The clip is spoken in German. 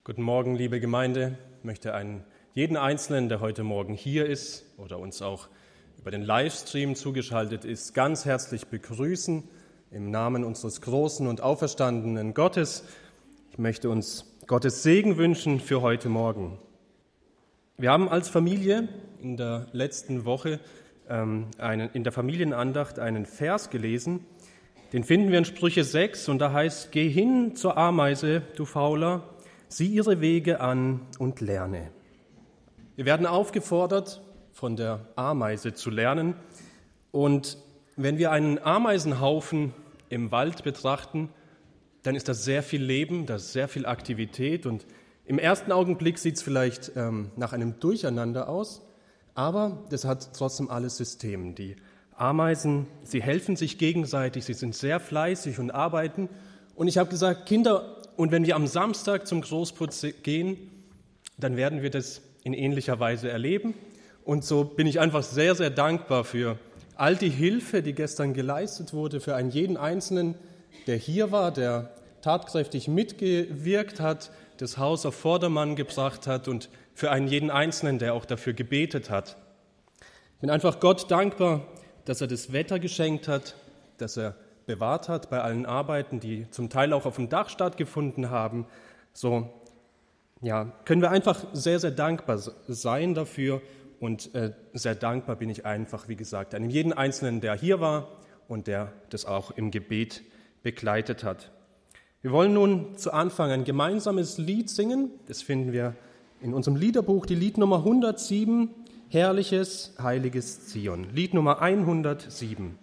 Guten Morgen, liebe Gemeinde. Ich möchte jeden Einzelnen, der heute Morgen hier ist oder uns auch über den Livestream zugeschaltet ist, ganz herzlich begrüßen im Namen unseres großen und auferstandenen Gottes. Ich möchte uns Gottes Segen wünschen für heute Morgen. Wir haben als Familie in der letzten Woche in der Familienandacht einen Vers gelesen. Den finden wir in Sprüche 6 und da heißt: Geh hin zur Ameise, du Fauler, sieh ihre Wege an und lerne. Wir werden aufgefordert, von der Ameise zu lernen. Und wenn wir einen Ameisenhaufen im Wald betrachten, dann ist das sehr viel Leben, das ist sehr viel Aktivität. Und im ersten Augenblick sieht es vielleicht nach einem Durcheinander aus, aber das hat trotzdem alles System. Die Ameisen, sie helfen sich gegenseitig, sie sind sehr fleißig und arbeiten. Und ich habe gesagt, Kinder, und wenn wir am Samstag zum Großputz gehen, dann werden wir das in ähnlicher Weise erleben. Und so bin ich einfach sehr, sehr dankbar für all die Hilfe, die gestern geleistet wurde, für einen jeden Einzelnen, der hier war, der tatkräftig mitgewirkt hat, das Haus auf Vordermann gebracht hat und für einen jeden Einzelnen, der auch dafür gebetet hat. Ich bin einfach Gott dankbar, dass er das Wetter geschenkt hat, dass er bewahrt hat bei allen Arbeiten, die zum Teil auch auf dem Dach stattgefunden haben. So, ja, können wir einfach sehr, sehr dankbar sein dafür und sehr dankbar bin ich einfach, wie gesagt, einem jeden Einzelnen, der hier war und der das auch im Gebet begleitet hat. Wir wollen nun zu Anfang ein gemeinsames Lied singen. Das finden wir in unserem Liederbuch, die Liednummer 107, Herrliches, heiliges Zion. Lied Nummer 107.